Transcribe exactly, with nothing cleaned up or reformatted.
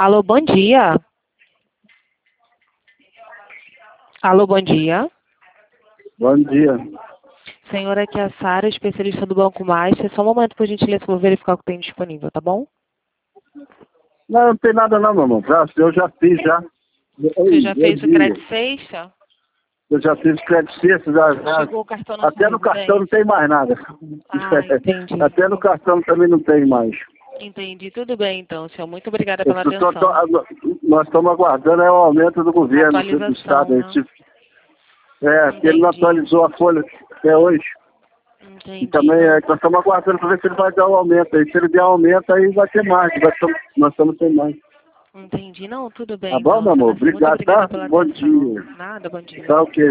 Alô, bom dia. Alô, bom dia. Bom dia. Senhora, aqui é a Sara, especialista do Banco Master. Só um momento, por gentileza, vou verificar o que tem disponível, tá bom? Não, não tem nada não, meu irmão. Já, eu já fiz, já. Você já Bom fez o dia. crédito sexta? Eu já fiz crédito sexta, já, já. Chegou o cartão na Até sua no cartão não residência? tem mais nada. Ah, entendi. Até no cartão também não tem mais. Entendi. Tudo bem, então, senhor. Muito obrigada Eu pela tô- tô- atenção. tô- nós estamos aguardando é o aumento do governo, do Atualização, Estado. né? Esse- É, que ele não Entendi. atualizou a folha até hoje. E Entendi. também Não, é, nós estamos aguardando para ver se ele vai dar o aumento. Aí, se ele der aumento, aí vai ter mais. Vai ter- nós estamos sem mais. entendi. Não, tudo Tá bem, bom, então, meu senhor amor? Nascimento. Muito Obrigado, obrigada tá? pela Bom atenção. dia. Nada, bom dia. Tá ok.